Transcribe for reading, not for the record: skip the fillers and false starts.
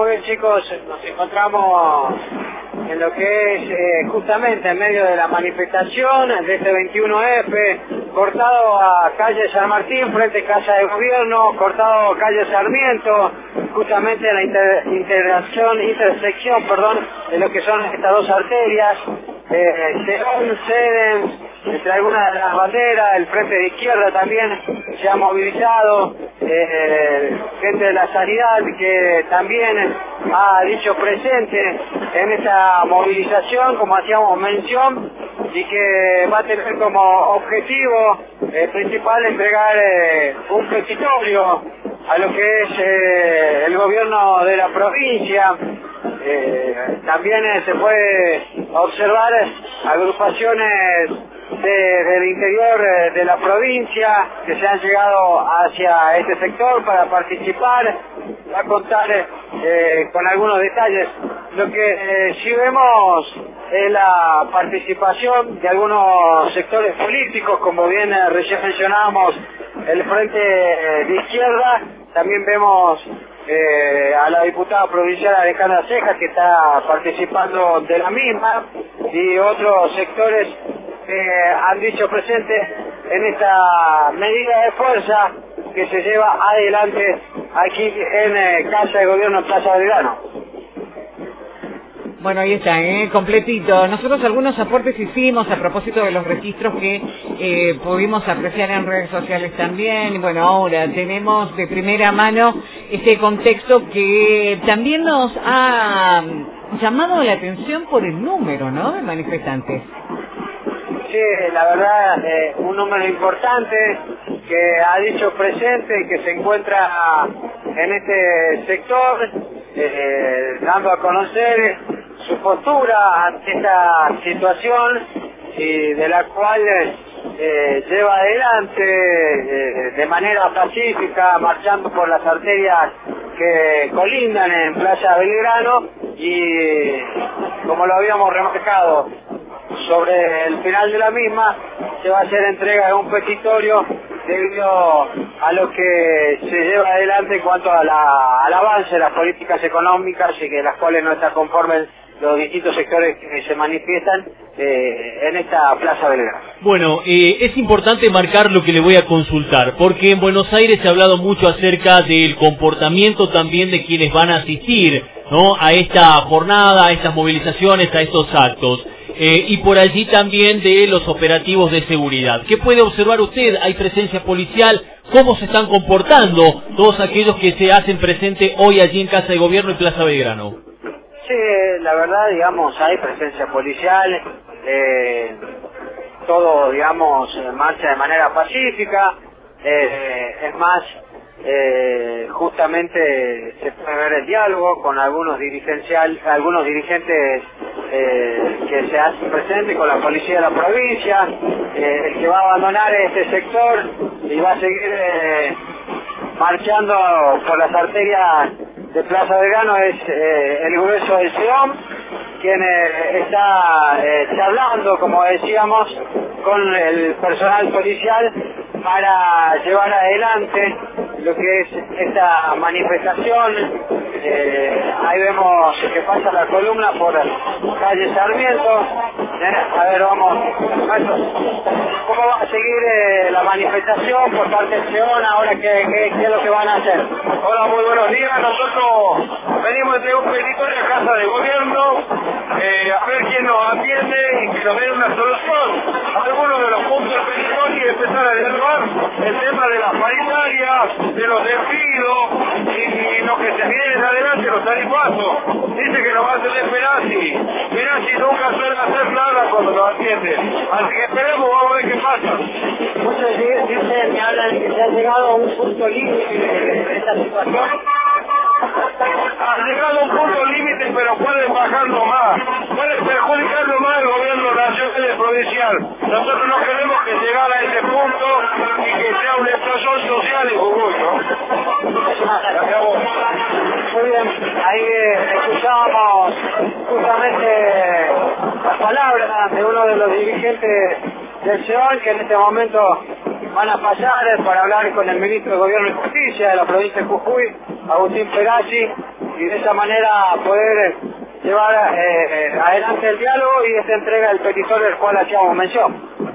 muy bien, chicos. Nos encontramos en lo que es justamente en medio de la manifestación de este 21F, cortado a calle San Martín, frente a Casa de Gobierno, cortado a calle Sarmiento, justamente en la intersección, de lo que son estas dos arterias. Ceden entre algunas de las banderas, el frente de izquierda también se ha movilizado, gente de la sanidad que también ha dicho presente en esta movilización, como hacíamos mención, y que va a tener como objetivo principal entregar un petitorio a lo que es el gobierno de la provincia. También se puede observar agrupaciones del interior de la provincia que se han llegado hacia este sector para participar. Va a contar con algunos detalles. Lo que sí vemos es la participación de algunos sectores políticos, como bien recién mencionábamos, el frente de izquierda. También vemos a la diputada provincial Alejandra Cejas, que está participando de la misma, y otros sectores han dicho presente en esta medida de fuerza que se lleva adelante aquí en Casa de Gobierno en Plaza Belgrano. Bueno, ahí está, completito. Nosotros algunos aportes hicimos a propósito de los registros que pudimos apreciar en redes sociales también. Y bueno, ahora tenemos de primera mano este contexto que también nos ha llamado la atención por el número, ¿no?, de manifestantes. Sí, la verdad, un número importante que ha dicho presente y que se encuentra en este sector, dando a conocer su postura ante esta situación y de la cual lleva adelante de manera pacífica, marchando por las arterias que colindan en Plaza Belgrano, y como lo habíamos remarcado, sobre el final de la misma se va a hacer entrega de un petitorio debido a lo que se lleva adelante en cuanto al avance de las políticas económicas, y que las cuales no están conformes los distintos sectores que se manifiestan en esta Plaza Belgrano. Bueno, es importante marcar lo que le voy a consultar, porque en Buenos Aires se ha hablado mucho acerca del comportamiento también de quienes van a asistir, ¿no?, a esta jornada, a estas movilizaciones, a estos actos. Y por allí también de los operativos de seguridad. ¿Qué puede observar usted? ¿Hay presencia policial? ¿Cómo se están comportando todos aquellos que se hacen presente hoy allí en Casa de Gobierno y Plaza Belgrano? Sí, la verdad, digamos, hay presencia policial, todo, digamos, marcha de manera pacífica, es más, justamente se puede ver el diálogo con algunos dirigentes que se hacen presentes con la policía de la provincia. El que va a abandonar este sector y va a seguir marchando por las arterias de Plaza Belgrano es el grueso del SEOM, quien está charlando, como decíamos, con el personal policial para llevar adelante lo que es esta manifestación. Ahí vemos que pasa la columna por calle Sarmiento. A ver, vamos. ¿Cómo va a seguir la manifestación por parte del SEON? Ahora, ¿qué es lo que van a hacer? Hola, muy buenos días. Nosotros venimos de un petitorio a Casa de Gobierno a ver quién nos atiende y que nos dé una solución. Algunos de los puntos del petitorio y empezar a dialogar el tema de las paritarias, de los despidos y lo que se viene adelante, los tarifazos. Dice que nos va a atender Perazzi. Perazzi nunca suele hacer nada cuando nos atiende. Así que esperemos, vamos a ver qué pasa. Muchos dicen que hablan que se ha llegado a un punto límite de esta situación. Ha llegado a un punto límite, pero pueden bajarlo más. Pueden perjudicarlo más el gobierno nacional y provincial. Nosotros no queremos que llegara a ese punto y que sea una explosión social en Jujuy, ¿no? Muy bien, ahí escuchábamos justamente las palabras de uno de los dirigentes del SEON, que en este momento van a pasar para hablar con el ministro de Gobierno y Justicia de la provincia de Jujuy, Agustín Perazzi, y de esa manera poder llevar adelante el diálogo y esta entrega del petitorio del cual hacíamos mención.